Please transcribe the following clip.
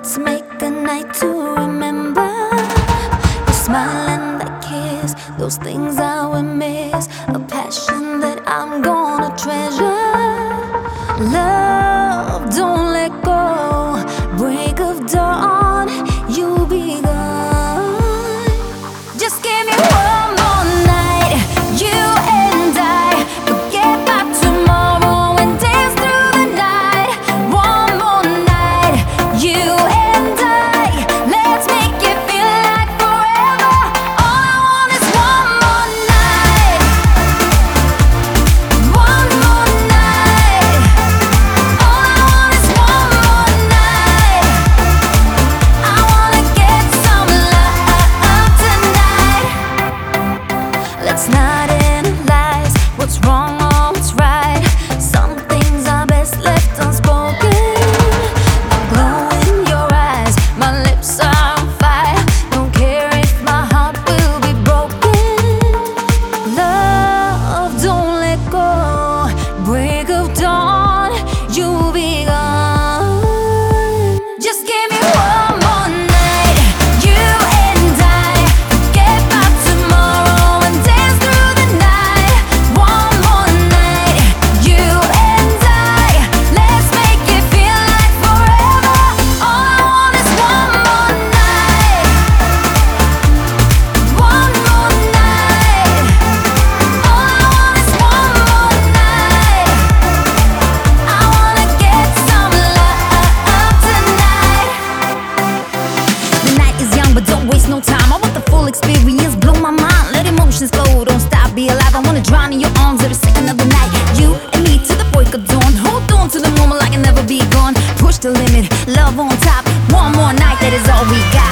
Let's make a night to remember. Your smile and that kiss, those things I will miss. A passion that I'm gonna treasure. Love, don't let go. Break of dawn, you'll be gone. Just give me one more night, you and I. Forget about tomorrow and dance through the night. One more night, you and I. Let's make it feel like forever. All I want is one more night. One more night. All I want is one more night. I wanna get some love tonight. Let's not analyze what's wrong or what's right. Some things are best left unspoken. The glow in your eyes, my lips are on fire. Don't care if my heart will be broken. Love, don't let go. Break of dawn, you'll be gone. Just give me one more night, you and I. Forget about tomorrow and dance through the night. One more night, you and I. Let's make it feel like forever. All I want is one more night. One more night. All I want is one more night. I wanna get some love tonight. The night is young, but don't waste no time. I want the full experience, blow my mind. Let emotions flow, don't stop, be alive. I wanna drown in your arms every second of the night. You and me to the break of dawn. Hold on to the moment like I'll never be gone. Push the limit, love on top. One more night, that is all we got.